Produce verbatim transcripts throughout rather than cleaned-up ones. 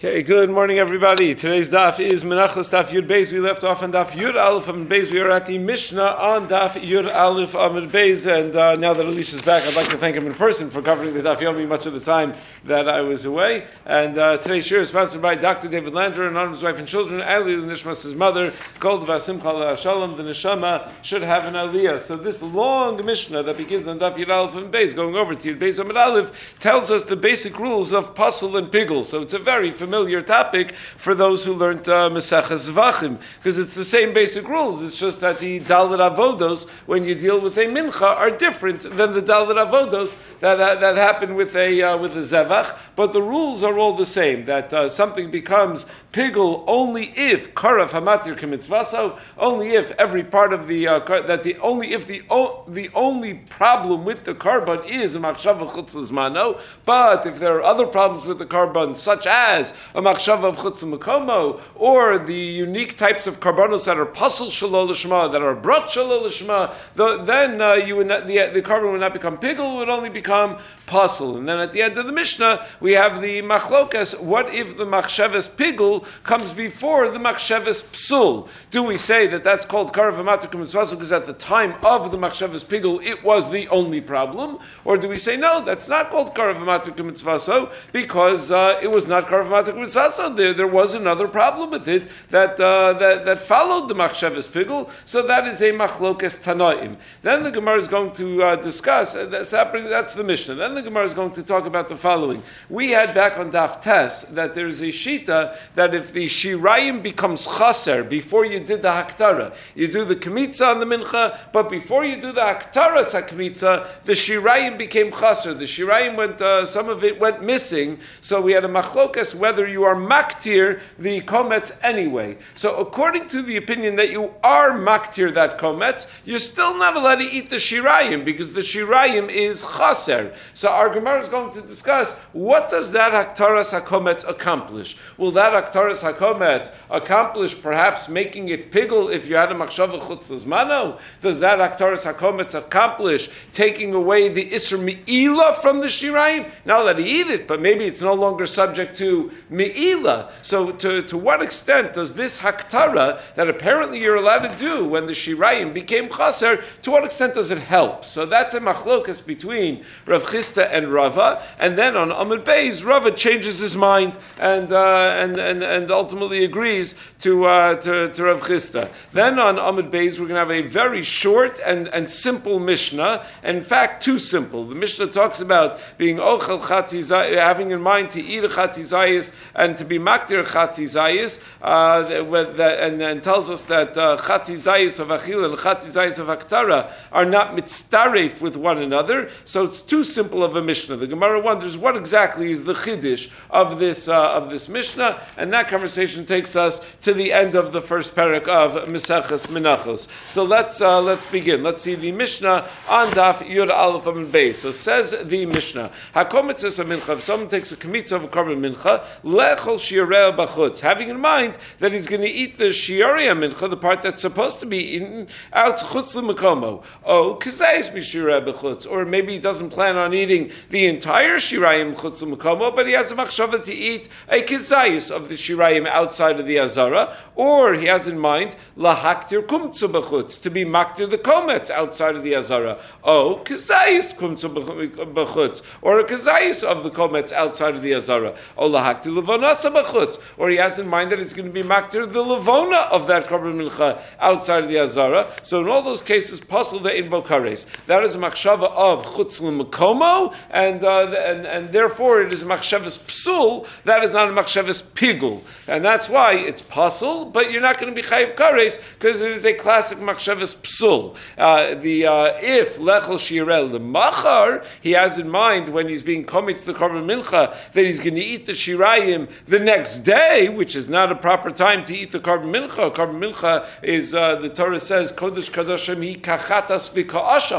Okay, good morning, everybody. Today's daf is Menachos Daf Yud Beis. We left off on Daf Yud Aleph Amud Beis. We are at the Mishnah on Daf Yud Aleph Amud Beis, and uh, now that Elisha's back, I'd like to thank him in person for covering the Daf Yomi much of the time that I was away. And uh, today's shir is sponsored by Doctor David Lander and his wife and children, Ali the Nishmas, his mother, Gold Vasimcha Shalom. The Neshama should have an Aliyah. So this long Mishnah that begins on Daf Yud Aleph Amud Beis, going over to Yud Beis Amud Aleph, tells us the basic rules of Pasul and Pigul. So it's a very familiar familiar topic for those who learned uh, Maseches Zvachim, because it's the same basic rules. It's just that the Dalet Avodos, when you deal with a Mincha, are different than the Dalet Avodos that uh, that happen with a uh, with a Zevach. But the rules are all the same. That uh, something becomes Pigul only if Karav Hamatir Kemitzvaso, only if every part of the uh, that the only if the o- the only problem with the carbon is a Machshava Chutz Zmano. But if there are other problems with the carbon, such as a machshava of chutz makomo, or the unique types of karbanos that are pasul shalol lishma, that are brought shalol lishma, the, then uh, you would not, the, the carbon would not become pigul, it would only become pasul. And then at the end of the Mishnah, we have the machlokas. What if the machshavas pigul comes before the machshavas psul? Do we say that that's called karav hamatikum mitzvaso because at the time of the machshavas pigul it was the only problem, or do we say no, that's not called karav hamatikum mitzvaso because uh, it was not karav hamatikum mitzvaso? There, there was another problem with it that uh, that, that followed the machshavas pigul. So that is a machlokas tanoim. Then the Gemara is going to uh, discuss. Uh, that's, that's the Mishnah. Then the Gemara is going to talk about the following. We had back on Daf Tes that there is a shita that if the shirayim becomes chaser before you did the haktara, you do the kmitza on the mincha, but before you do the haktara sakmitza, the shirayim became chaser. The shirayim went, uh, some of it went missing. So we had a machlokas whether you are maktir the kometz anyway. So according to the opinion that you are maktir that kometz, you're still not allowed to eat the shirayim because the shirayim is chaser. So our Gemara is going to discuss what does that haktaras hakometz accomplish. Will that haktaras hakometz accomplish perhaps making it pigul if you had a machshava chutz zmano? Does that haktaras hakometz accomplish taking away the isur mi'ila from the shirayim? Not let he eat it, but maybe it's no longer subject to mi'ila. So to, to what extent does this haktara that apparently you're allowed to do when the shirayim became chaser, to what extent does it help? So that's a machlokas between Rav Chisda and Rava, and then on Amud Beis, Rava changes his mind and uh, and, and and ultimately agrees to uh, to, to Rav Chisda. Then on Amud Beis, we're going to have a very short and, and simple Mishnah, and in fact, too simple. The Mishnah talks about being ochel chatzi zayis, having in mind to eat a chatzi zayis and to be maktir chatzi zayis, uh, and, and tells us that uh, chatzi zayis of achil and chatzi zayis of aktara are not mitztaref with one another. So it's too simple of a Mishnah. The Gemara wonders what exactly is the chiddush of this uh, of this Mishnah, and that conversation takes us to the end of the first parak of Maseches Menachos. So let's uh, let's begin. Let's see the Mishnah on Daf Yud Aleph Amud Beis. So says the Mishnah: Hakomitzes a mincha. If someone takes a kmitza of a korban mincha, lechol shiurei b'chutz, having in mind that he's going to eat the shiurei mincha, the part that's supposed to be eaten, out chutz l'makomo. Oh, kazayis b'shiurei b'chutz, or maybe he doesn't plan on eating the entire shirayim chutz l'makomo, but he has a machshava to eat a kazayis of the shirayim outside of the azara, or he has in mind lahaktir kumtzu b'chutz, to be maktir the kometz outside of the azara. Oh, kazayis kumtzu b'chutz, or a kazayis of the kometz outside of the azara. Oh, lahaktir levonasa b'chutz, or he has in mind that it's going to be maktir the levona of that korban mincha outside of the azara. So in all those cases, pasul ve'in bo kares. That is a machshava of chutz l'makomo, and uh, and and therefore it is a machshavas psul. That is not a machshavas pigul, and that's why it's pasul. But you're not going to be chayiv kares because it is a classic machshavas psul. Uh, the uh, if lechol shirel lemachar, he has in mind when he's being komitz the korban mincha that he's going to eat the shirayim the next day, which is not a proper time to eat the korban mincha. Korban mincha is uh, the Torah says kodesh kadoshim hi kachatas v'ka'asham,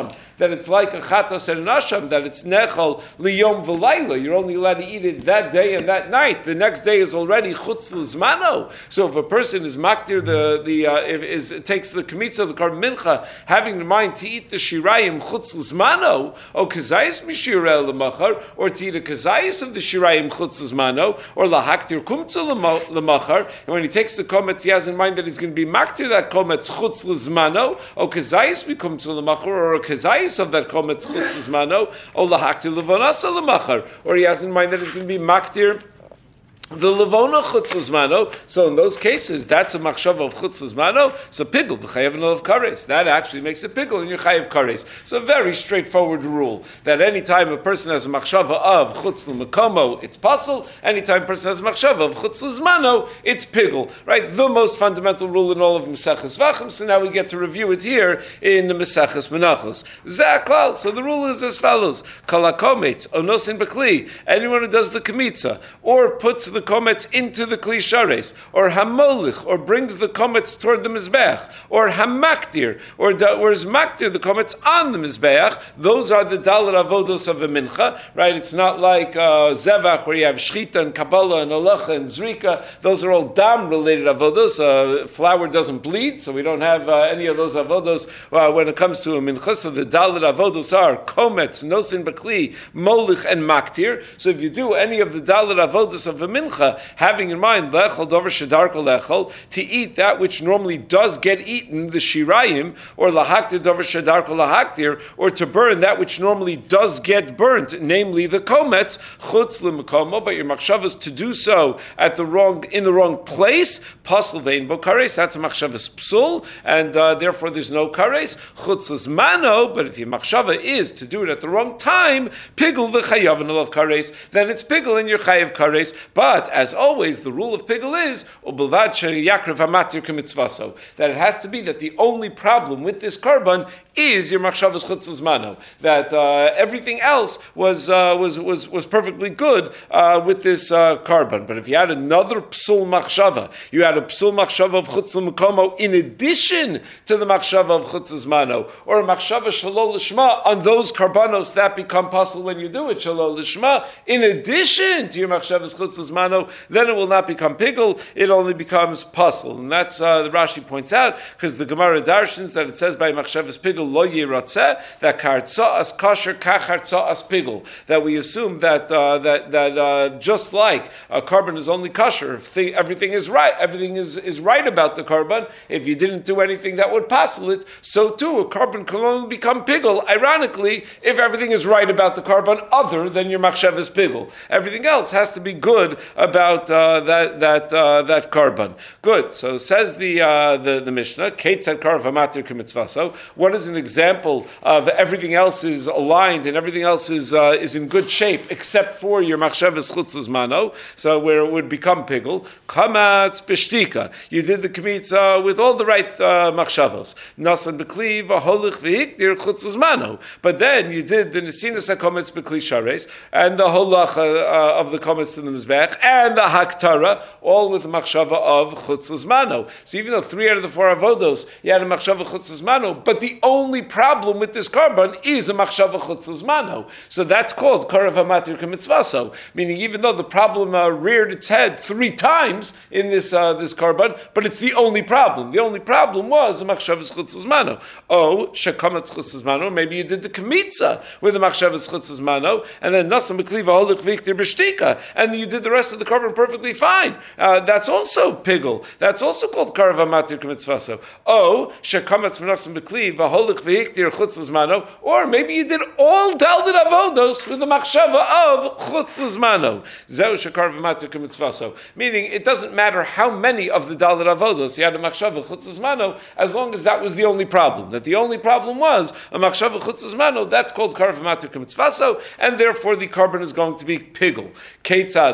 that it's like a chatos and an asham, that it's nechal liyom v'layla. You're only allowed to eat it that day and that night. The next day is already chutz l'zmano. So if a person is maktir the the uh, is it takes the kmitza, the korban mincha, having in mind to eat the shirayim chutz l'zmano, or kazayis mishirel l'machar, or to eat a kazayis of the shirayim chutz l'zmano, or lahaktir kumtza l'machar, and when he takes the kometz, he has in mind that he's going to be maktir that kometz chutz l'zmano, or kazayis bekumtza l'machar, or a kazayis of that kometz chutz l'zmano, or lahaktir l'vanasa l'machar, or he has in mind that he's going to be maktir the levona chutz l'zmano. So in those cases, that's a machshava of chutz l'zmano. So pigel the chayav of kares. That actually makes a pigel in your chayav kares. So a very straightforward rule that anytime a person has a machshava of chutz l'makomo, it's pasul. Anytime a person has a machshava of chutz l'zmano, it's pigel. Right? The most fundamental rule in all of Maseches Vachim. So now we get to review it here in the Maseches Menachos. Zaklal. So the rule is as follows: kalakometz onosin bekli. Anyone who does the kemitza or puts the komets into the kli shares, or hamolich, or brings the komets toward the mizbeach, or hamaktir, or, da, or is maktir the komets on the mizbeach. Those are the dalar avodos of a mincha, right? It's not like uh, zevach where you have shchita and kabbalah and halacha and zrika. Those are all dam related avodos. Uh, flour doesn't bleed, so we don't have uh, any of those avodos uh, when it comes to a mincha. So the dalar avodos are komets, nosin bakli, molich, and maktir. So if you do any of the dalar avodos of a mincha, having in mind lechol dover shedarko lechol, to eat that which normally does get eaten, the shirayim, or lahaktir dover shedarko lahaktir, or to burn that which normally does get burnt, namely the komets chutz l'makomo, but your machshavas to do so at the wrong in the wrong place, pasul vein bo kares. That's a machshavas psul, and uh, therefore there's no kares chutz l'zmano. But if your machshava is to do it at the wrong time, pigel the chayav and of kares, then it's pigel in your chayav kares. But as always, the rule of pigel is that it has to be that the only problem with this korban is your machshavas chutz l'zmano. That uh, everything else was uh, was was was perfectly good uh, with this uh, korban. But if you had another psul machshava, you had a psul machshava of chutz l'makomo in addition to the machshava of chutz l'zmano, or a machshava shalol l'shma on those korbanos that become pasul when you do it shalol l'shma, in addition to your machshavas chutz l'zmano, then it will not become pigel, it only becomes pasul. And that's, uh, the Rashi points out, because the Gemara darshans that it says by machshavas pigel lo yiratzeh, that kartza as kasher kachartza as pigel, that we assume that uh, that that uh, just like a korban is only kasher, if th- everything is right, everything is, is right about the korban, if you didn't do anything that would pasul it, so too a korban can only become pigel, ironically, if everything is right about the korban other than your machshavas pigel. Everything else has to be good about uh, that that uh, that korban. Good. So says the uh, the, the Mishnah, Kate said karav hamatir k'mitzvaso. What is an example of everything else is aligned and everything else is uh, is in good shape except for your machshavas chutz l'zmano, so where it would become pigel. Kamatz b'shtika. You did the kmitza with all the right uh, machshavos. Nasan b'kli v'holich v'hikdir chutz l'zmano. But then you did the nesinas hakometz b'kli shares and the holacha uh, of the komets in the mizbech and the haktara, all with the machshava of chutz l'zmano. So even though three out of the four avodos you had a machshava chutz l'zmano, but the only problem with this korban is a machshava chutz l'zmano. So that's called karav hamatir k'mitzvaso, meaning even though the problem uh, reared its head three times in this uh, this korban, but it's the only problem. The only problem was the machshavas chutz l'zmano. Oh, shekamatz chutz l'zmano. Maybe you did the kmitza with the machshavas chutz l'zmano, and then nasam b'kli v'holich v'iktir b'shtika, and you did the rest of the korban perfectly fine. Uh, that's also pigel. That's also called karav hamatir k'mitzvaso. Oh, shekamatz v'nasam b'kli v'holich v'iktir chutz l'zmano, or maybe you did all dalded avodos with the machshava of chutz l'zmano. Zeu shekarav hamatir k'mitzvaso. Meaning, it doesn't matter how many of the dalded avodos you had a machshava chutz l'zmano, as long as that was the only problem. That the only problem was a machshava chutz l'zmano. That's called karav hamatir k'mitzvaso, and therefore the korban is going to be pigel. Ketzad lo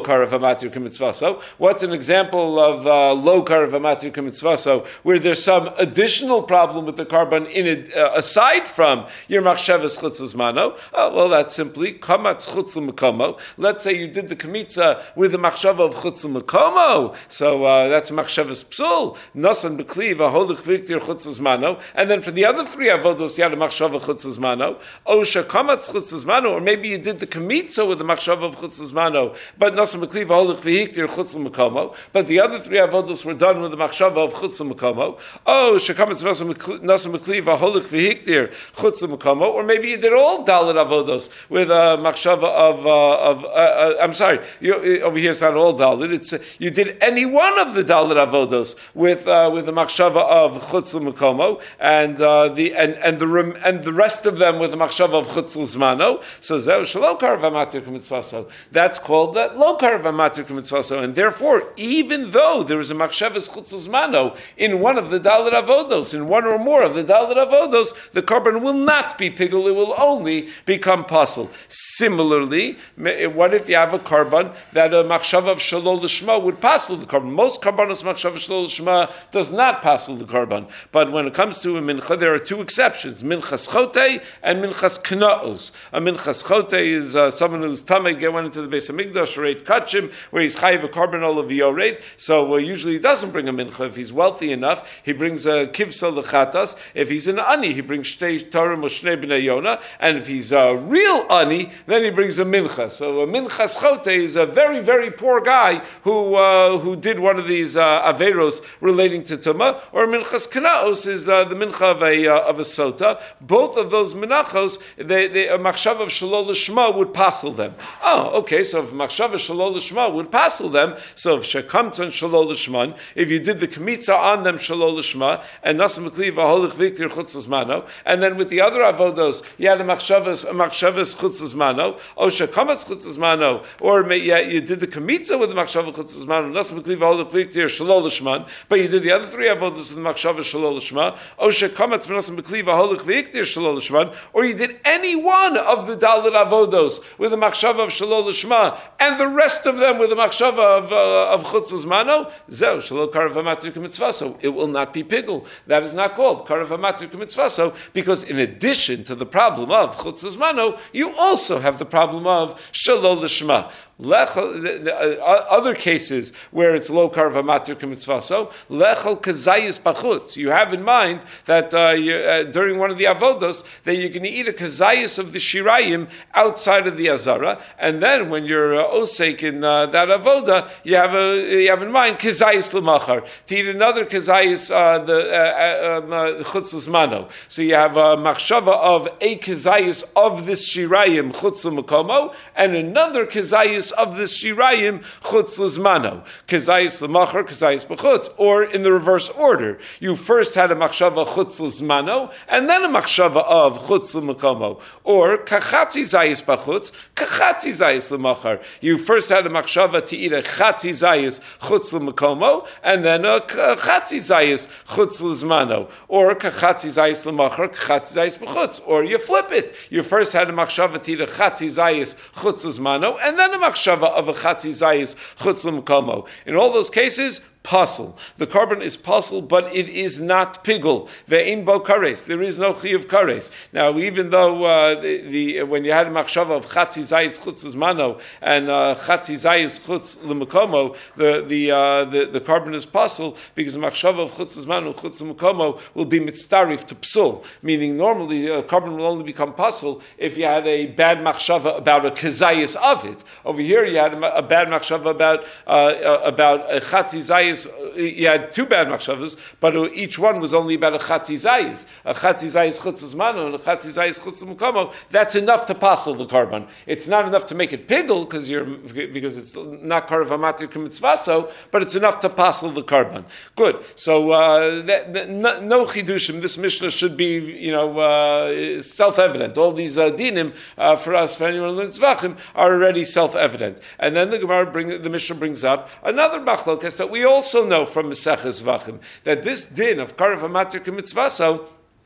karav hamatir k'mitzvaso. What's an example of uh, low karav hamatir k'mitzvaso, where there's some additional problem with the carbon in it, uh, aside from your machshavas chutz l'zmano? Oh, well, that's simply kamatz chutz l'makomo. Let's say you did the kamitza with the machshava of chutz l'makomo, so uh, that's machshavas psul. Nasan b'kliv aholich viktir chutz l'zmano, and then for the other three avodos you had a machshava chutz l'zmano. Osha kamatz chutz l'zmano, or maybe you did the kamitza with the machshava of chutz l'zmano, but nasan b'kliv aholich viktir chutz l'makomo. But the other three avodos were done with the machshava of chutz l'makomo. Oh, shekamatz nasan b'kliv aholich viktir chutz l'makomo, or maybe you did all dalit avodos with a machshava of uh, of. Uh, uh, I'm sorry, you, over here it's not all dalit. It's uh, you did any one of the dalit avodos with uh, with the machshava of chutz l'makomo, and uh, the and and the rem, and the rest of them with the machshava of chutz l'zmano. So zeu shelo karav hamatir k'mitzvaso. That's called that low karav hamatir k'mitzvaso, and therefore, even though there is a machshavas chutz l'zmano in one of the dalit avodos, in one or more of the dalit avodos, the carbon will not be pigul; it will only become pasul. Similarly, what if you have a carbon that a machshava of shalol l'shma would pasul the carbon? Most carbonos machshava shalol l'shma does not pasul the carbon, but when it comes to a mincha, there are two exceptions: minchas chote and minchas knaos. A minchas chote is uh, someone who's tamei went into the Beis Hamikdash or ate kachim, where he's chayiv a carbon all of yored. So uh, usually he doesn't bring a mincha. If he's wealthy enough, he brings a kivsa lechatas. If he's an ani, he brings shtei tarim or shnei b'nei yona. And if he's a real ani, then he brings a mincha. So a minchas chote is a very, very poor guy who uh, who did one of these uh, averos relating to tuma, or minchas knaos is uh, the mincha of a uh, of a sota. Both of those minachos, they, they, a machshav of shalol l'shma would passel them. Oh, okay. So if machshav of shalol l'shma would passel them, so if shekamtzon shalol l'shman, if you did the kamitza on them shalol l'shma, and nasam mekliv aholich viktir chutz l'zmano, and then with the other avodos you had a machshavas a machshavas chutz l'zmano, or shekamatz chutz l'zmano, or yeah, you did the kamitza with the machshavas chutz l'zmano, nasam mekliv aholich viktir shalol l'shman, but you did the other three avodos with the machshavas shalol l'shma, or shekamatz v'nasam mekliv aholich viktir shalol l'shman, or you did any one of the dalit avodos with the machshava of shalol l'shma, and the rest of them with the machshava of uh, of chutz l'zmano, zeu shalol karav hamatir k'mitzvaso. It will not be pigul. That is not called karav hamatir k'mitzvaso, because in addition to the problem of chutz l'zmano, you also have the problem of shalol l'shma. Lechel, the, the, uh, other cases where it's low karav hamatir k'mitzvaso, lechel kazayis bachutz. You have in mind that uh, you, uh, during one of the avodos that you're going to eat a kazayis of the shirayim outside of the azara, and then when you're uh, osek in uh, that avoda, you have a, you have in mind kazayis l'machar to eat another kazayis uh, the chutz uh, l'zmano. Uh, so you have a machshava of a kazayis of this shirayim chutz l'makomo, and another kazayis of the shirayim chutz l'zmano, kazayis l'machar, kazayis b'chutz, or in the reverse order. You first had a machshava chutz l'zmano, and then a machshava of chutz l'makomo, or kachatzi zayis b'chutz, kachatzi zayis l'machar. You first had a machshava to eat a chatzi zayis chutz l'makomo, and then a kachatzi zayis chutz l'zmano, or kachatzi zayis l'machar, kachatzi zayis b'chutz, or you flip it. You first had a machshava to eat a chatzi zayis chutz l'zmano, and then a machshava of a chatzi zayis chutz l'makomo. In all those cases, pasul. The carbon is pasul, but it is not pigul. Ve'in bo kares. There is no chi of kares. Now, even though uh, the, the when you had a machshava of chatzi zayis chutz l'zmano and uh, chatzi zayis chutz l'makomo, the the, uh, the the carbon is pasul because the machshava of chutz l'zmano chutz l'makomo will be mitztarif to psul. Meaning, normally uh, carbon will only become pasul if you had a bad machshava about a kazayis of it. Over here, you had a, a bad machshava about uh, about a chatzi zayis. You had two bad machshavas, but each one was only about a chatzi zayis, a chatzi zayis chutz l'zmano and a chatzi zayis chutz l'makomo. That's enough to passel the carbon. It's not enough to make it pigul because you're because it's not karav hamatir k'mitzvaso, but it's enough to passel the carbon. Good. So uh, that, that, no, no chidushim. This mishnah should be you know uh, self-evident. All these uh, dinim uh, for us, for anyone who learns zvachim, are already self-evident. And then the Gemara bring the mishnah brings up another machlokas that we also know from Maseches Zvachim, that this din of karav hamatir k'mitzvaso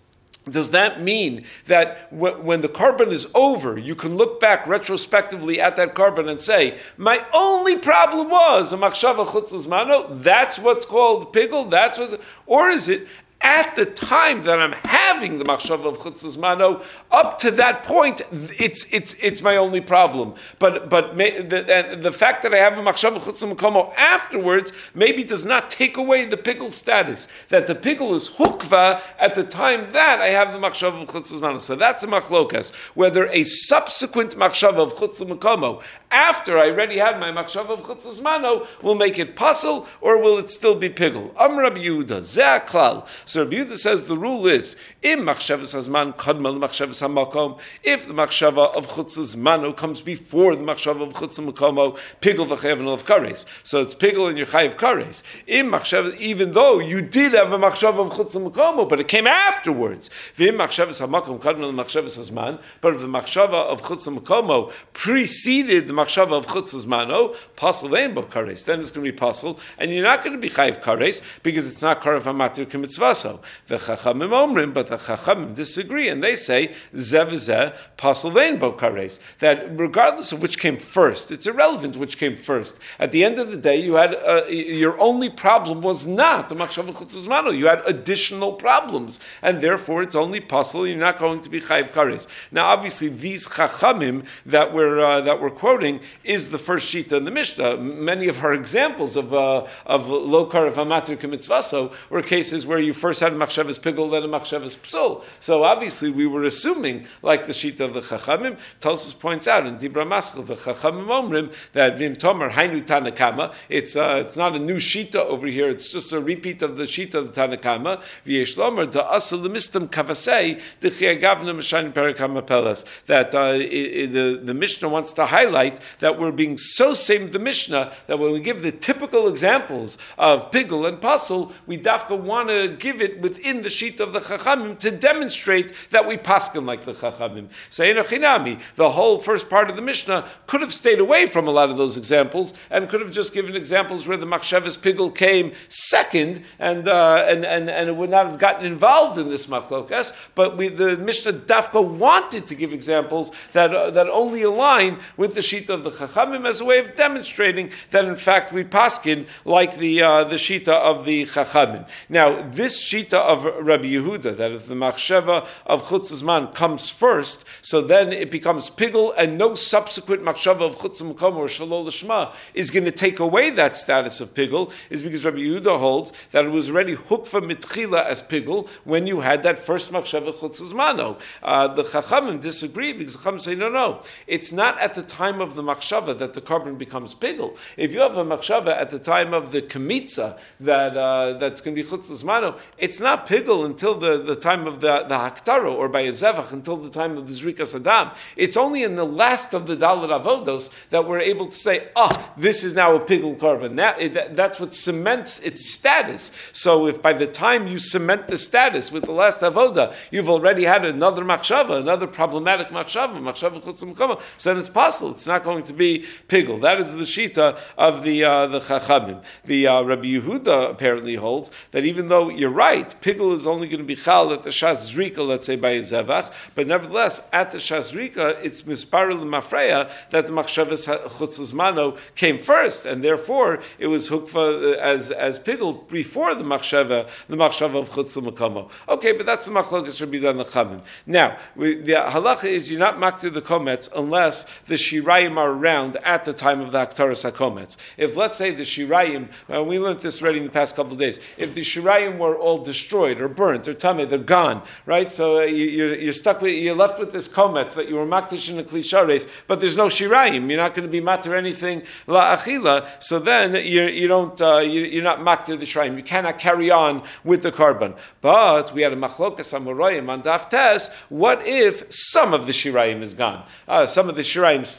Does that mean that w- when the carbon is over, you can look back retrospectively at that carbon and say, my only problem was a machshava chutz l'zmano? That's what's called pigul? That's what, or is it at the time that I'm having the machshava of chutz l'zmano, up to that point, it's it's it's my only problem. But but may, the, the fact that I have a machshava of chutz l'makomo afterwards maybe does not take away the pigul status. That the pigul is hukva at the time that I have the machshava of chutz l'zmano. So that's a machlokas. Whether a subsequent machshava of chutz l'makomo after I already had my machshava of chutz l'zmano will make it pasul, or will it still be pigul? Am Rabbi Yehuda zeh klal. So Rabbi Yehuda says the rule is, im machshavas hazman kadma l'machshavas hamakom, if the machshava of chutz l'zmano comes before the machshava of chutz l'makomo, pigul v'chayav of kares. So it's pigul and you're chayav kares. Im machshavas, even though you did have a machshava of chutz l'makomo, but it came afterwards. V'im machshavas hamakom kadma l'machshavas hazman, but if the machshava of chutz l'makomo preceded the machshava of chutz l'zmano, pasul ve'en bo kares, then it's going to be pasul, and you're not going to be chayav kares because it's not karev hamatir k'mitzvah. The Chachamim omrim, but the Chachamim disagree, and they say zeh v'zeh pasul ve'en bo kares. That regardless of which came first, it's irrelevant which came first. At the end of the day, you had uh, your only problem was not the machshava chutz l'zmano. You had additional problems, and therefore it's only pasul. You're not going to be chayav kares. Now, obviously, these Chachamim that we're uh, that we're quoting is the first shita in the Mishnah. Many of our examples of uh, of lo karev hamatir k'mitzvaso were cases where you first had a machshavas pigul, then a machshavas psul. So obviously we were assuming, like the shita of the Chachamim, Tosfos points out in Dibra Maschil, the Chachamim omrim, that vim tomer hainu tanakama, it's uh, it's not a new shita over here, it's just a repeat of the shita of the Tanakama, v'yesh lomer da asal lemistam kavasei, d'chia gavna m'shayin perakam apelas, that uh, the, the Mishnah wants to highlight that we're being so same the Mishnah, that when we give the typical examples of pigul and pasul, we dafka want to give it within the sheet of the Chachamim to demonstrate that we paskin like the Chachamim. So Einochinami, the whole first part of the Mishnah could have stayed away from a lot of those examples and could have just given examples where the machshavas pigul came second, and uh, and and and it would not have gotten involved in this machlokas. But we, the Mishnah Dafka wanted to give examples that uh, that only align with the shita of the Chachamim as a way of demonstrating that in fact we paskin like the uh, the shita of the Chachamim. Now this shita of Rabbi Yehuda, that if the machshava of chutz l'zman comes first, so then it becomes pigul, and no subsequent machshava of chutz l'makom or shalol l'shma is going to take away that status of pigul, is because Rabbi Yehuda holds that it was already hukva mitchila as pigul when you had that first machshava chutz l'zmano. Uh, the Chachamim disagree because the Chachamim say no, no, it's not at the time of the machshava that the carbon becomes pigul. If you have a machshava at the time of the kemitza that uh, that's going to be chutz l'zmano, it's not pigul until the, the time of the, the haktaro, or by a zevach, until the time of the zrikas adam. It's only in the last of the dalet avodos that we're able to say, ah, oh, this is now a pigul carbon. That, that, that's what cements its status. So if by the time you cement the status with the last avoda, you've already had another machshava, another problematic machshava, machshava chutz l'makom, so then it's possible. It's not going to be pigul. That is the shita of the uh, the Chachamim. The uh, Rabbi Yehuda apparently holds that even though you're right, pigul is only going to be chal at the shas zrika, let's say by a zevach, but nevertheless at the shas zrika it's misparil mafreya that the machshavas chutz l'zmano came first, and therefore it was hukva as as pigul before the machshava, the machshava of chutz l'makomo. Okay, but that's the machlokas Rabbi Yehuda and the Chachamim. Now we, the halacha is you're not maktir the komets unless the shirayim are around at the time of the haktaras hakomets. If let's say the shirayim, uh, we learned this already in the past couple of days, if the shirayim were all destroyed or burnt or tameh, they're gone, right? So uh, you, you're, you're stuck with, you're left with this komets that you were maktish in the klishares, but there's no shirayim. You're not going to be matir anything la achila. So then you you don't uh, you, you're not maktir the shirayim. You cannot carry on with the carbon. But we had a machlokas amoraim on daf tes. What if some of the shirayim is gone? Uh, some of the shirayim is still here,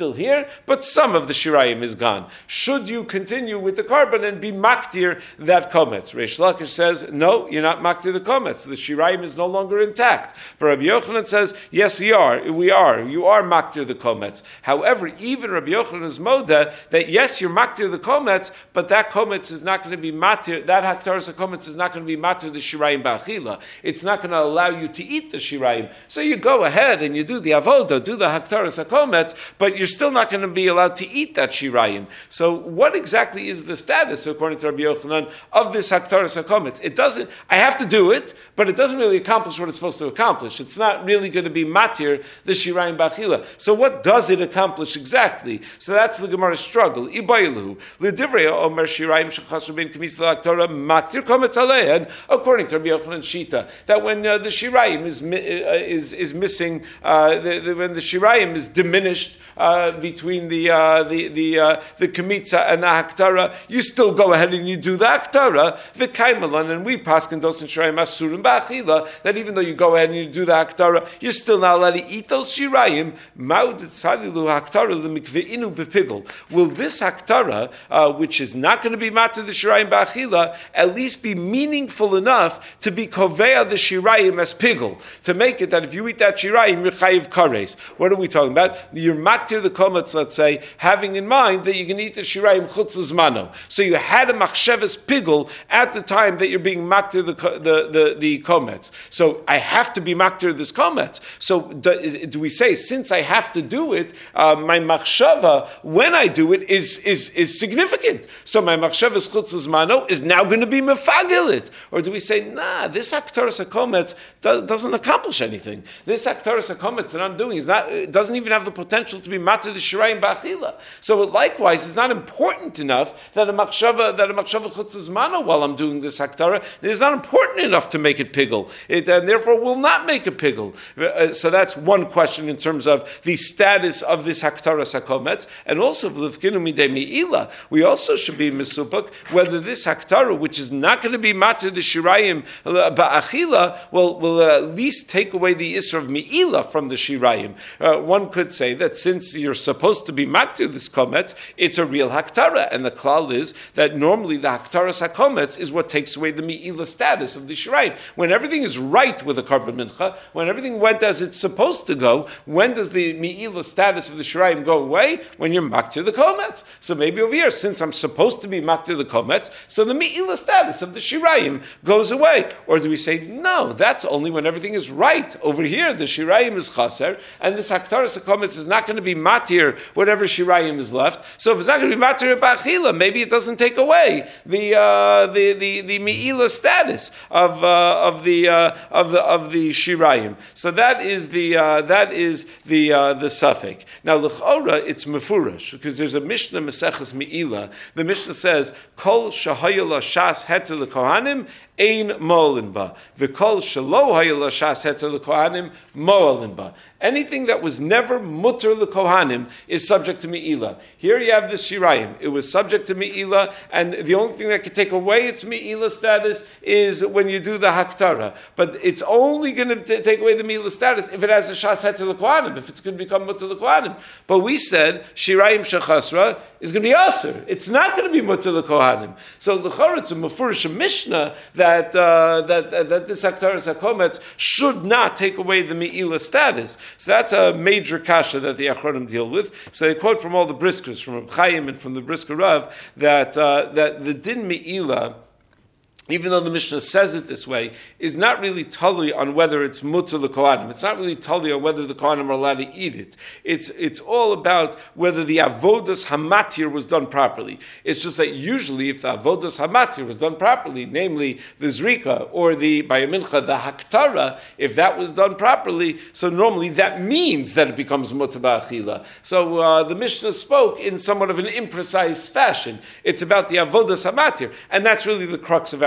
maktir, but some of the shirayim is gone. Should you continue with the carbon and be maktir that kometz? Reish Lakish says, no, you're not maktir the kometz. The shirayim is no longer intact. But Rabbi Yochanan says, yes, we are. We are. You are maktir the kometz. However, even Rabbi Yochanan is moda that yes, you're maktir the kometz, but that kometz is not going to be matir. That haktaras kometz is not going to be matir the shirayim ba'achila. It's not going to allow you to eat the shirayim. So you go ahead and you do the avoda, do the haktaras kometz, but you're still not going to be allowed to eat that shirayim. So what exactly is the status, according to Rabbi Yochanan, of this haktaras kometz? It doesn't. I have to do it, but it doesn't really accomplish what it's supposed to accomplish. It's not really going to be matir the shirayim ba'achila. So what does it accomplish exactly? So that's the Gemara's struggle. Ibaylu l'divrei omer shirayim shechasru ben kamitz l'haktara maktir kometz alein. According to Rabbi Yochanan Shita, that when uh, the shirayim is uh, is is missing, uh, the, the, when the shirayim is diminished uh, between the uh, the the uh, the kamitza and the haktara, you still go ahead and you do the haktara. V'kaimalan, and we paskin dosin shirayim asurim ba'achila, that even though you go ahead and you do the haktara, you're still not allowed to eat those shirayim. Ma'udet salilu haktara l'mikve'inu bepigel. Will this haktara, uh, which is not going to be matter the shirayim ba'achila, at least be meaningful enough to be koveya the shirayim as pigel, to make it that if you eat that shirayim, you're chayiv kares. What are we talking about? You're maktir the kometz, let's say, having in mind that you can eat the shirayim chutz zmano. So you had a machsheves pigel at the time that you're being maktir the the the, the kometz. So I have to be maktir this kometz. So do, is, do we say, since I have to do it, uh, my machshava when I do it is is is significant? So my machsheves chutz zmano is now going to be mefagelit, or do we say, nah, this haktaras hakometz do, doesn't accomplish anything. This haktaras hakometz that I'm doing is not, it doesn't even have the potential to be matir the shirayim ba'achila. So likewise, it's not important enough that a machshava that a machshava chutz zmano while I'm doing this haktara, it is not important enough to make it pigel. It and therefore will not make a pigel. Uh, so that's one question in terms of the status of this haktaras hakometz, and also v'lifkinu midei me'ila. We also should be misupuk whether this haktara, which is not going to be matir the shirayim ba'achila, will will at least take away the isra of me'ila from the shirayim. Uh, one could say that since you're supposed to be matir this kometz, it's a real haktara, and the klal is that normally the haktaras hakometz is what takes away the me'ila status of the shirayim. When everything is right with the korban mincha, when everything went as it's supposed to go, when does the me'ila status of the shirayim go away? When you're maktir the kometz. So maybe over here, since I'm supposed to be maktir the kometz, so the me'ila status of the shirayim goes away. Or do we say, no, that's only when everything is right. Over here, the shirayim is chaser, and this haktaras hakometz is not going to be matir whatever shirayim is left. So if it's not going to be matir ba'achila, maybe it doesn't take away the uh, the the the me'ila status of uh, of the uh, of the of the shirayim. So that is the uh, that is the uh, the suffix. Now l'chora it's mefurash because there's a Mishnah Maseches Me'ila. The Mishnah says kol shahayel shas heter lekohanim ein mo'alin ba v'kol shelo hayel shas heter lekohanim mo'alin ba. Anything that was never mutter lekohanim is subject to me'ila. Here you have the shirayim. It was subject to me'ila, and the only thing that could take away its me'ila status is when you do the haktara. But it's only going to take away the me'ila status if it has a shas heter lekohanim, if it's going to become mutter lekohanim. But we said shirayim shechasra is going to be aser. It's not going to be mutter lekohanim. So l'chor it's a mefurish mishnah that uh, that uh, that this haktaras hakometz should not take away the me'ila status. So that's a major kasha that the Achronim deal with. So they quote from all the briskers, from Reb Chaim and from the brisker Rav, that uh, that the din me'ila, even though the Mishnah says it this way, is not really tali on whether it's mutter l'kohanim. It's not really tali on whether the kohanim are allowed to eat it. It's it's all about whether the avodas hamatir was done properly. It's just that usually if the avodas hamatir was done properly, namely the zrika or the bayamincha, the haktara, if that was done properly, so normally that means that it becomes mutter ba'achila. So uh, the Mishnah spoke in somewhat of an imprecise fashion. It's about the avodas hamatir, and that's really the crux of our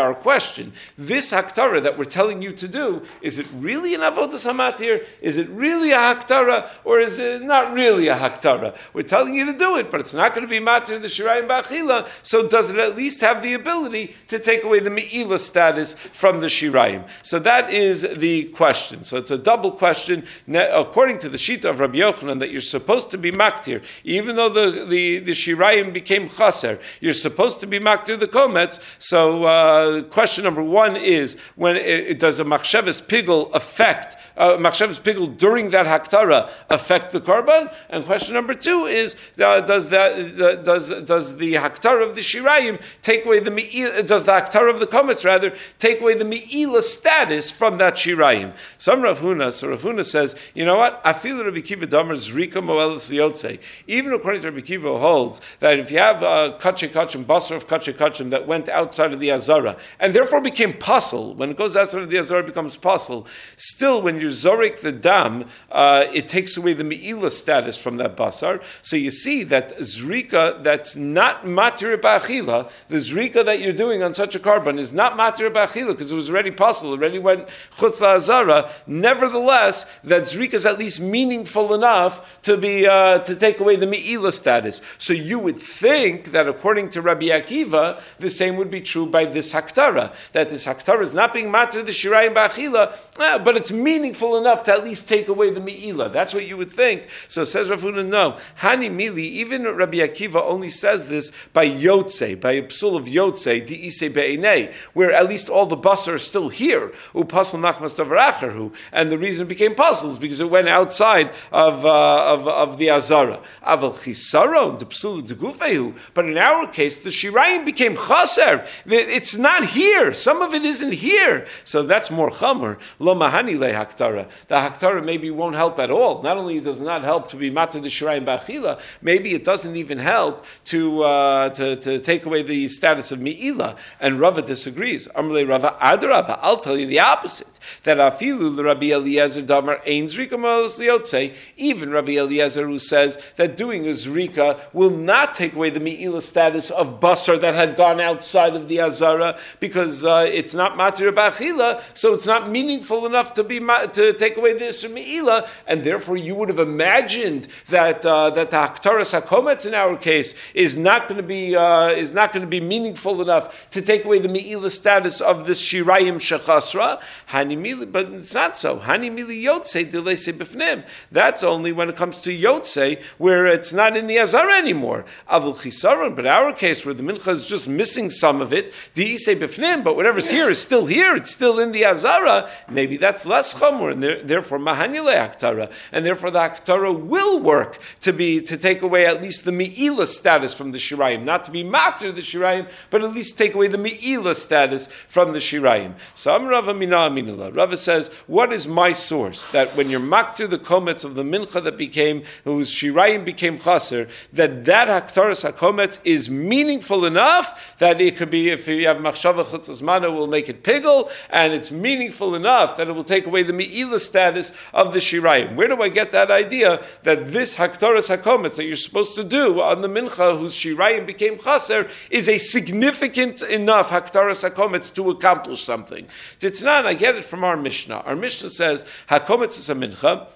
our question. This haktara that we're telling you to do, is it really an avodas hamatir? Is it really a haktara, or is it not really a haktara? We're telling you to do it, but it's not going to be matir the shirayim ba'achila. So does it at least have the ability to take away the me'ila status from the shirayim? So that is the question. So it's a double question. According to the shita of Rabbi Yochanan, that you're supposed to be maktir, even though the the, the shirayim became chaser, you're supposed to be maktir the komets. So uh, question number one is, when it, it does a machshavas pigul affect uh, machshavas pigul during that haktara affect the korban? And question number two is, uh, does that uh, does does the haktara of the shirayim take away the me'ila, does the haktara of the komets rather take away the me'ila status from that shirayim? Some Rav Huna, so Rav Huna says, you know what? I feel Rabbi Kiva Damar Zrika Moelis Liyotze. Even according to Rabbi Kiva holds that if you have a kache kachim, basar of kache kachim that went outside of the azara and therefore became pasul, when it goes outside of the azara it becomes pasul, still when you zorik the dam, uh, it takes away the me'ila status from that basar. So you see that zrika that's not matir ba'achila, the zrika that you're doing on such a korban is not matir ba'achila because it was already pasul, already went chutz azara. Nevertheless, that zrika is at least meaningful enough to be uh, to take away the me'ila status. So you would think that according to Rabbi Akiva, the same would be true by this haktara, that this haktara is not being matter the shirayim ba'achila, eh, but it's meaningful enough to at least take away the me'ila. That's what you would think. So says Rav Huna, no. Hani mili, even Rabbi Akiva only says this by yotze, by a psul of yotze, di'ise be'enei, where at least all the basar are still here, upasal nachmas davar acherhu, and the reason it became puzzles because it went outside of uh, of, of the azara. Aval chisaron, the psul degufehu. But in our case, the shirayim became chaser. It's not here. Some of it isn't here. So that's more chamor. Lo mahani le haktara. The haktara maybe won't help at all. Not only does it not help to be matter the shirayim ba'achila, maybe it doesn't even help to uh, to, to take away the status of me'ila. And Rava disagrees. Amrle Rava adrabah. I'll tell you the opposite. That afilu the Rabbi Eliezer damar ein zrika moelis liyotze. Even Rabbi Eliezer, who says that doing a zrika will not take away the me'ila status of basar that had gone outside of the azara, because uh, it's not matir ba'achila, so it's not meaningful enough to be ma- to take away this me'ila, and therefore you would have imagined that uh, that the haktaras hakometz in our case is not going to be uh, is not going to be meaningful enough to take away the me'ila status of this shirayim shechasra. Hani mili, but it's not so. Hani mili yotze delese b'fnim. That's only when it comes to yotze, where it's not in the azara anymore. Avul chisaron, but our case where the mincha is just missing some of it, di'ise b'fnim, but whatever's here is still here. It's still in the azara. Maybe that's less chamor, and there, therefore mahanile haktara, and therefore the haktara will work to be to take away at least the me'ila status from the shirayim, not to be matir the shirayim, but at least take away the me'ila status from the shirayim. So Am Rava mina aminullah. Rava says, what is my source that when you're maktir the komets of the mincha that became whose shirayim became chaser, that that haktaras hakomets is meaningful enough that it could be, if you have machshava chutzas mana, will make it pigul, and it's meaningful enough that it will take away the me'ila status of the shirayim. Where do I get that idea that this haktaras hakomets that you're supposed to do on the mincha whose shirayim became chaser is a significant enough haktaras hakomets to accomplish something? It's not. I get it from our Mishnah. Our Mishnah says hakomets is a mincha.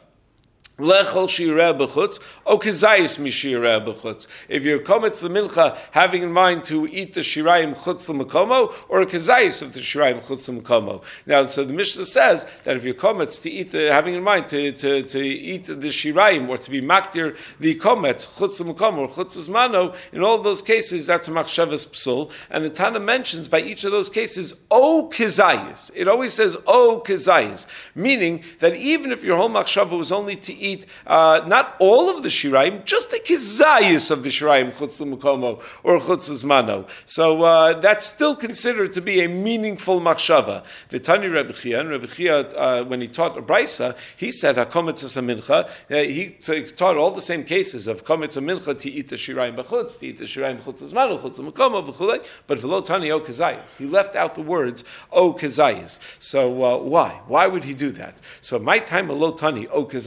Lechol shireh b'chutz, o kezayis mishireh b'chutz. If you're kometz the mincha, having in mind to eat the shirayim chutz l'makomo, or a kezayis of the shirayim chutz l'makomo. Now, so the Mishnah says that if you're kometz to eat, the, having in mind to, to, to eat the shirayim, or to be maktir the kometz chutz l'makomo or chutz l'zmano, in all those cases, that's a machshavas psul. And the Tana mentions by each of those cases, o kezayis. It always says o kezayis, meaning that even if your whole machshava was only to eat Uh, not all of the shirayim, just a kizayis of the shirayim chutz l'mukomo or chutz l'zmano. So uh, that's still considered to be a meaningful machshava. V'tani Rebbe Chia, and Rebbe Chia, uh, when he taught a brisa, he said hakometz as a mincha. Uh, he t- taught all the same cases of kometz a mincha to eat the shirayim b'chutz, to eat the shirayim chutz l'zmano, chutz l'mukomo v'chulei, but v'lo tani o kizayis. He left out the words o kizayis. So uh, why? Why would he do that? So my time a lo tani o kizayis.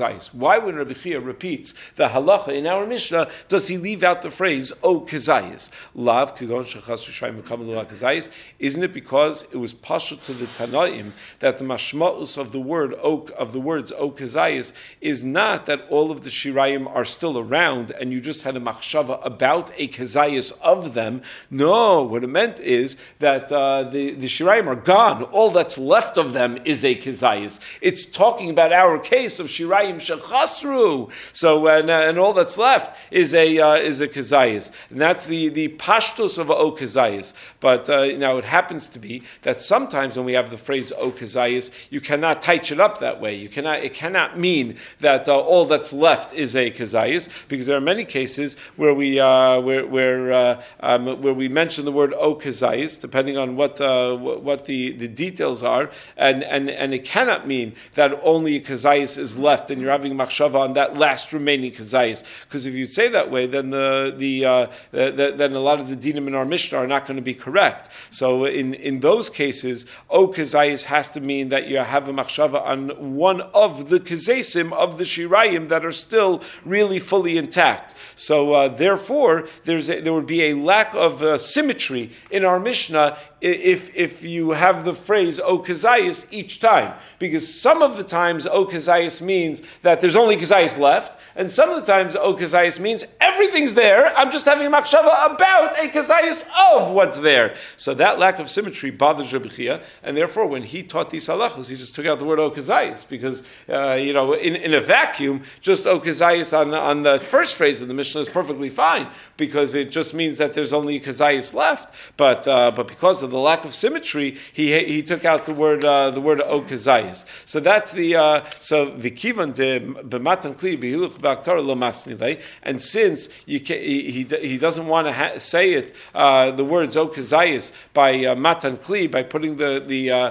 why when Rabbi Chia repeats the halacha in our Mishnah, does he leave out the phrase O Kezayis? Lav Kigon Shechas Rishayim V'Kamelu HaKezayis. Isn't it because it was pashut to the Tanaim that the mashma'us of the word O of the words O Kezayis is not that all of the Shirayim are still around and you just had a machshava about a Kezayis of them? No, what it meant is that uh, the, the Shirayim are gone. All that's left of them is a Kezayis. It's talking about our case of Shirayim Shechasru. So, and, uh, and all that's left is a uh, is a Kezayis. And that's the, the pashtus of O Kezayis. But uh, now it happens to be that sometimes when we have the phrase O Kezayis, you cannot touch it up that way. You cannot. It cannot mean that uh, all that's left is a Kezayis, because there are many cases where we uh, where where uh, um, where we mention the word O Kezayis, depending on what uh, what the, the details are, and, and, and it cannot mean that only a Kezayis is left, and you're having a machshava on that last remaining Kezayis. Because if you say that way, then the the, uh, the then a lot of the dinim in our Mishnah are not going to be correct. So in, in those cases, O Kezayis has to mean that you have a machshava on one of the Kezesim of the Shirayim that are still really fully intact. So uh, therefore, there's a, there would be a lack of uh, symmetry in our Mishnah if if you have the phrase O Kezayis each time, because some of the times O Kezayis means that there's only Kezayis left, and some of the times O Kezayis means everything's there, I'm just having a machshava about a Kezayis of what's there. So that lack of symmetry bothers Rabbi Chia, and therefore when he taught these halachos, he just took out the word O Kezayis, because uh, you know in, in a vacuum, just O Kezayis on, on the first phrase of the Mishnah is perfectly fine, because it just means that there's only Kezayis left, but uh, but because of the lack of symmetry, he he took out the word uh, the word O Kezayis. So that's the uh, so v'kivan de b'matan kli b'hiluch b'aktar lo masnilei. And since you can, he, he he doesn't want to ha- say it uh, the words O Kezayis by uh, matan kli, by putting the the uh,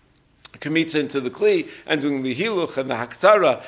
Kamitza into the Kli and doing the Hiluch and the Haktara,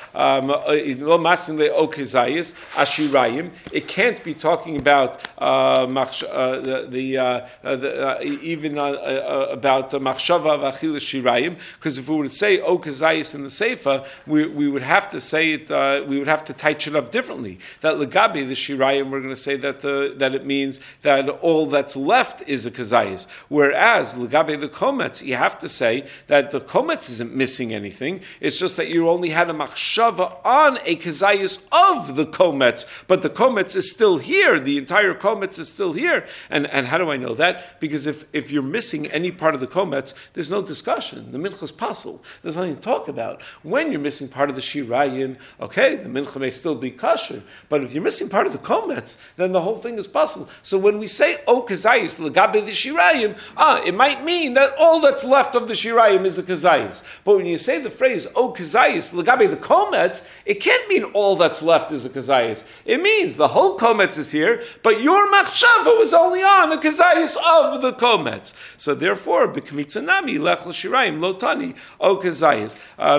lo masin le O Kezayis Ashirayim. It can't be talking about uh, the, the, uh, the uh, even uh, uh, about uh, Machshava v'Achil Shirayim, because if we would say O Kezayis in the Seifa, we we would have to say it. Uh, we would have to touch it up differently. That Legabi the Shirayim, we're going to say that the that it means that all that's left is a Kezayis. Whereas Legabi the Kometz, you have to say that the Kometz isn't missing anything. It's just that you only had a machshava on a kezayis of the kometz, but the kometz is still here. The entire kometz is still here. And and how do I know that? Because if, if you're missing any part of the kometz, there's no discussion. The mincha's pasul. There's nothing to talk about. When you're missing part of the shirayim, okay, the mincha may still be kosher. But if you're missing part of the kometz, then the whole thing is pasul. So when we say O kezayis legabe the shirayim, ah, it might mean that all that's left of the shirayim is a kezayis. But when you say the phrase O Kezayis legabe the kometz, it can't mean all that's left is a kezayis. It means the whole kometz is here, but your machshava was only on a kezayis of the kometz. So therefore, b'kmitza nami lech l'shirayim lo tani O Kezayis.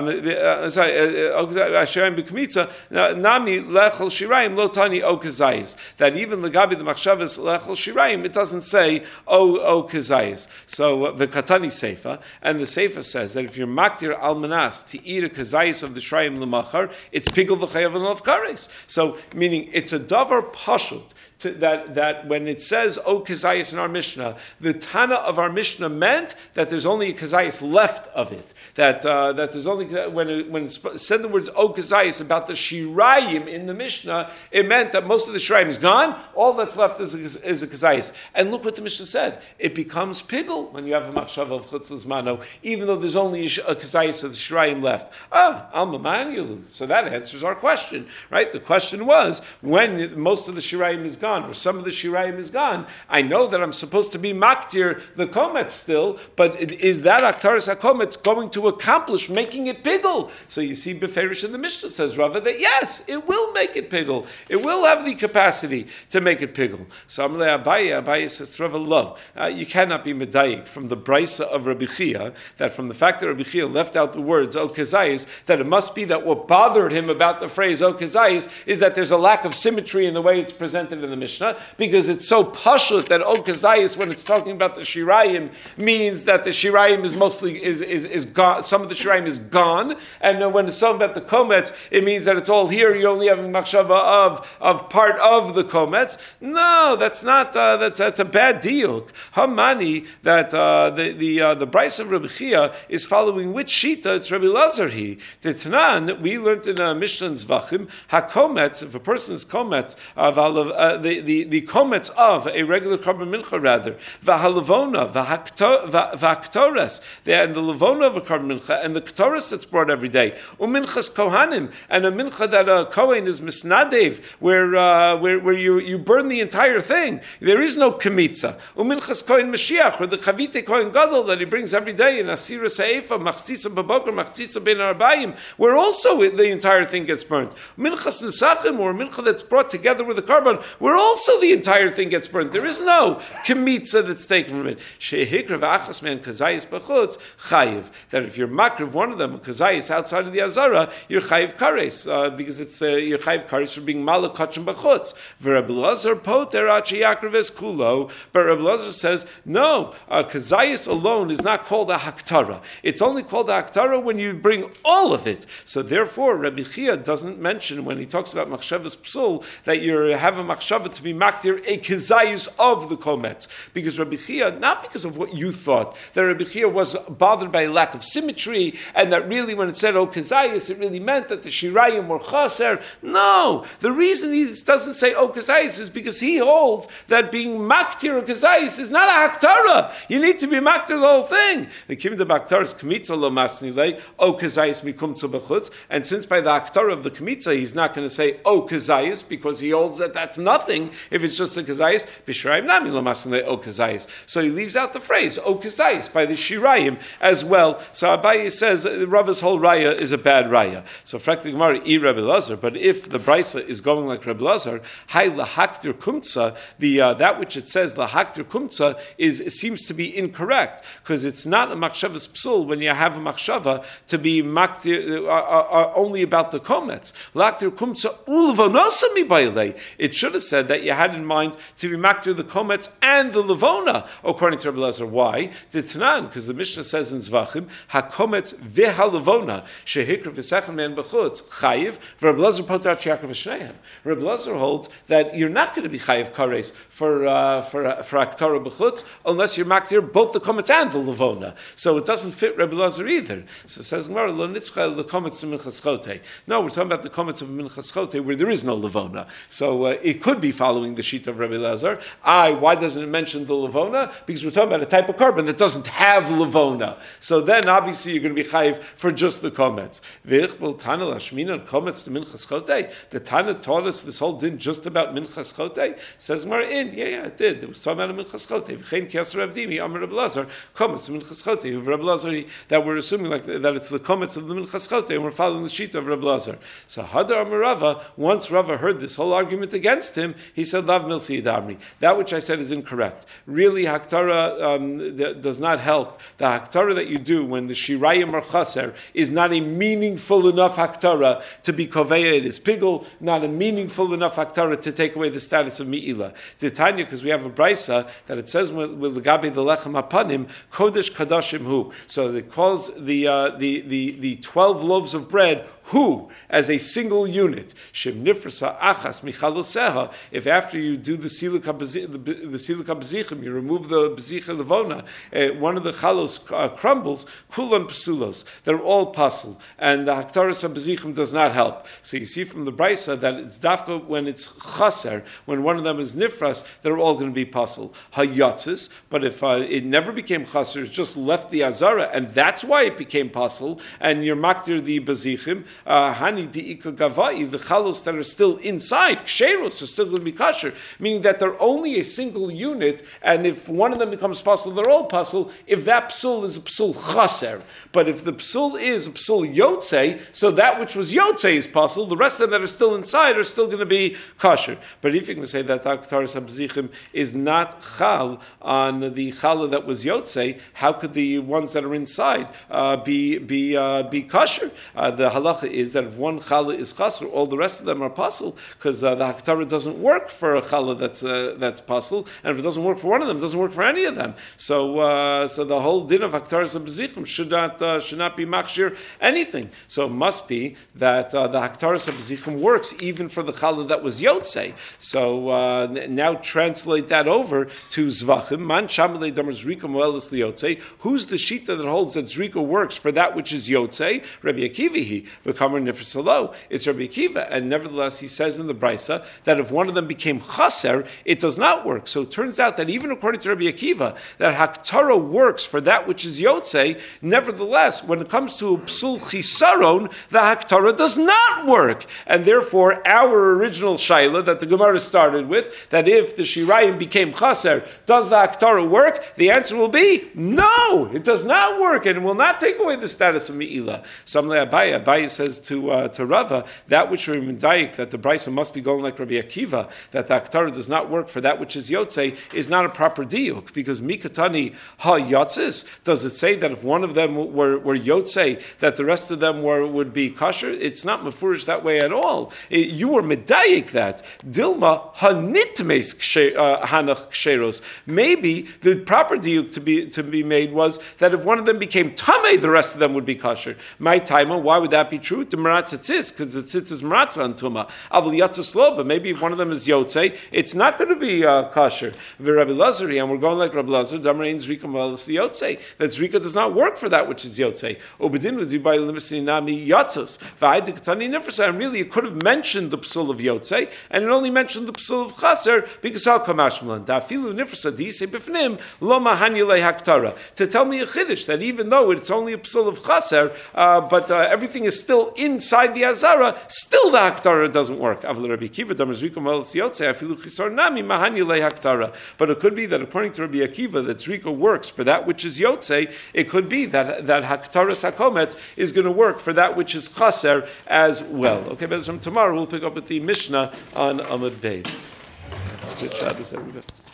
Sorry, O Shirayim b'kmitza nami lech l'shirayim lo tani O Kezayis. That even legabe the machshavas lech l'shirayim, it doesn't say O O Kezayis. So v'katani seifa, and the seifa says that if you're maktir almanas to eat a kezayis of the shrayim lemachar, it's pigul v'chayav and kares. So, meaning it's a davar pashut to, that that when it says O kezayis in our Mishnah, the Tana of our Mishnah meant that there's only a kezayis left of it. That uh, that there's only when it, when it said the words O kezayis about the shirayim in the Mishnah, it meant that most of the shirayim is gone. All that's left is a, is a kezayis. And look what the Mishnah said: it becomes pigul when you have a machshava of chutzlas mano, even though there's only a kezayis of the shirayim left. Ah, alma manilu. So that answers our question, right? The question was when most of the shirayim is gone, or some of the shirayim is gone. I know that I'm supposed to be maktir the kometz still, but it, is that aktaris hakometz going to accomplish making it pigul? So you see, Beferish in the Mishnah says, Rava, that yes, it will make it pigul. It will have the capacity to make it pigul. So Amalei Abaye, Abaye says, Rava, lo, uh, you cannot be medayik from the brisa of Rabbi Chia, that from the fact that Rabbi Chia left out the words O Kezayis, that it must be that what bothered him about the phrase O Kezayis is that there's a lack of symmetry in the way it's presented in the Mishnah because it's so pashut that O Kazayis, when it's talking about the Shirayim, means that the Shirayim is mostly is is, is gone. Some of the Shirayim is gone, and when it's talking about the Kometz, it means that it's all here. You're only having machshava of of part of the Kometz. No, that's not. Uh, that's that's a bad deal. Hamani that uh, the the uh, the Bryce of Rabbi Chia is following which shita? It's Rabbi Lazar. He the Tanan we learned in uh, Mishnah's Vachim hakometz. If a person is kometz, uh, uh, the the the kometz of a regular carbon mincha rather v'halavona v'haktores and the levona of a carbon mincha and the ktores that's brought every day uminchas kohanim and a mincha that a kohen is misnadev where uh, where where you you burn the entire thing. There is no kemitza uminchas kohen Mashiach or the chavite kohen gadol that he brings every day in asira seifa machzisa baboker machzisa ben arbaim where also the entire thing gets burnt. Minchas nesachim or mincha that's brought together with the carbon where also the entire thing gets burnt. There is no kemitza that's taken from it. Shehikra v'achas man kazayis b'chutz chayiv. That if you're makriv one of them kazayis outside of the azara, you're chayiv kares uh, because it's uh, you're chayiv kares for being malakachim b'chutz. V'Rabbi Lazar poter achi yakrives kulo. But Rabbi Lazar says no, uh, kazayis alone is not called a haktara. It's only called a haktara when you bring all of it. So therefore, Rabbi Chia doesn't mention when he talks about machshavas psul that you have a machshava to be maktir a kazayis of the kometz. Because Rabbi Chia, not because of what you thought, that Rabbi Chia was bothered by a lack of symmetry, and that really when it said oh kazayis, it really meant that the shirayim were chaser. No, the reason he doesn't say oh kazayis is because he holds that being maktir or kazayis is not a haktara. You need to be maktir the whole thing. The kim de baktar's kmitza lo masnilei oh kazayis mikumtza b'chutz, and since by the haktara of the kmitza he's not going to say oh kazayis because he holds that that's nothing if it's just a kazayis. B'shirayim nami lo masnilei oh kazayis. So he leaves out the phrase oh kazayis by the shirayim as well. So Abaye says uh, Rava's whole raya is a bad raya. So frankly, Gemara e Rabbi Lazar. But if the brisa is going like Rabbi Lazar, hay lahaktir kumtza, the uh, that which it says lahaktir kumtza is seems to be incorrect because it's not a machshavas psul when you have a machshava to be maktir uh, uh, uh, only about the kometz. Lahaktir kumtza ulvanosa mi bailei. It should have said that you had in mind to be maktir the kometz and the levona, according to Rabbi Lazar. Why? The Tanan, because the Mishnah says in Zvachim, hakometz vehalevona shehikra v'sechem man b'chutz chayiv v'Rabbi Lazar potar chiakra v'shneim. Rabbi Lazar holds that you're not going to be chayiv kares for uh, for uh, for aktara b'chutz unless you're maktir both the kometz and the levona. So it doesn't fit Rabbi Lazar either. So it says Gemara lo nitzcha the kometz of minchas chote. No, we're talking about the kometz of minchas chote where there is no levona. So uh, it could be following the sheet of Rabbi Lazar. I why doesn't it mention the levona? Because we're talking about a type of carbon that doesn't have levona. So then obviously you're going to be chayiv for just the kometz. V'ich tana lashmina kometz to minchas chote. The Tana taught us this whole din just about minchas chote. Says Gemara in yeah yeah it did. It was talking about minchas chote. V'chein kiasar avdimi amar Rabbi Lazar kometz to minchas chote. Rabbi Lazar that we're assuming like that it's the kometz of the minchas chote and we're following the sheet of Rabbi Lazar. So Hadar Amar Rava, once Rava heard this whole argument against him, he said lav milsi damri. That which I said is incorrect. Really, haktara um, th- does not help. The haktara that you do when the shirayim are chaser is not a meaningful enough haktara to be koveya. It is pigul, not a meaningful enough haktara to take away the status of mi'ila. Titania, because we have a brisa that it says with legabe the lechem hapanim kodesh kadashim hu. So it calls the uh, the the the twelve loaves of bread who as a single unit. Shem nifrasa achas michaloseha. If after you do the silika the, the silika bezichim, you remove the bezicha levona, uh, one of the chalos uh, crumbles, kulan pasulos. They're all puzzle, and the haktaras bezichim does not help. So you see from the brisa that it's dafka when it's chaser, when one of them is nifras, they're all going to be puzzle. Hayatzis, but if uh, it never became chaser, it's just left the azara, and that's why it became puzzle, and you're maktir the bezichim. Hani di'ika gavai, the chalos that are still inside, ksheros are still going to be kosher, meaning that they're only a single unit, and if one of them becomes pasul, they're all pasul, if that psul is a psul chaser. But if the psul is a psul yotze, so that which was yotze is pasul, the rest of them that are still inside are still going to be kosher. But if you can say that the aktaris habzichim is not chal on the chala that was yotze, how could the ones that are inside uh, be be uh, be kosher? Uh, the halacha halacha is that if one challah is chasr, all the rest of them are pasul, because uh, the Haktarah doesn't work for a challah that's uh, that's pasul, and if it doesn't work for one of them, it doesn't work for any of them. So uh, so the whole din of Haktaras HaBezichim should not uh, should not be makshir anything. So it must be that uh, the Haktaras HaBezichim works even for the challah that was yotzei. So uh, now translate that over to zvachim. Man shamalei damar zrika moelis liyotzei. Who's the shita that holds that zrika works for that which is yotzei? Rabbi Akiva. V'kamer nifras halo. It's Rabbi Akiva, and nevertheless he says in the brisa that if one of them became chaser, it does not work. So it turns out that even according to Rabbi Akiva, that Haktarah works for that which is yotzei. Nevertheless, when it comes to psul chisaron, the Haktarah does not work, and therefore our original shaila that the Gemara started with, that if the shirayim became chaser, does the Haktarah work? The answer will be no, it does not work, and will not take away the status of me'ilah. Samle Abaye, Abaye says to uh, to Rava, that which we're medayik, that the brisa must be going like Rabbi Akiva, that the Haktarah does not work for that which is yotzei, is not a proper diuk, because mikatani ha yotzis, does it say that if one of them were, were yotzei, that the rest of them were would be kosher? It's not mefurish that way at all. It, you were medayik that. Dilma hanitmes hanach ksheros. Maybe the proper diuk to be to be made was that if one of them became tamei, the rest of them would be kosher. My timer, why would that be true? The maratza tzitz, because the tzitz is maratza on tuma. Avul yatzis lo, but maybe if one of them is yotzei, it's not going to be uh, kosher. V'Rabbi Lazari, and we're going like Rabbi Lazar, damarein zrika moelis liyotzei, that zrika does not work for that which is yotzei. Obedin with you by limisinami yatzos. V'aydik tani nifrasa, and really it could have mentioned the psul of yotzei, and it only mentioned the psul of chaser, because al kamashmalan. Da'afilu nifrasa di'isei b'fnim, lo mahanyulei haktara. To tell me a chiddush, that even though it's only a psul of chaser, uh, but uh, everything is still inside the azara, still the haktara doesn't work. Avle Rabbi Akiva, damar zrika moelis yotzei, afilu chisar nami mahanyulei haktara. But it could be that according to Rabbi Akiva, that zrika works for that which is yotzei. It could be that that haktaras hakometz is going to work for that which is chaser as well. Okay, but from tomorrow we'll pick up with the Mishnah on Amud Beis. Good Shabbos, everybody.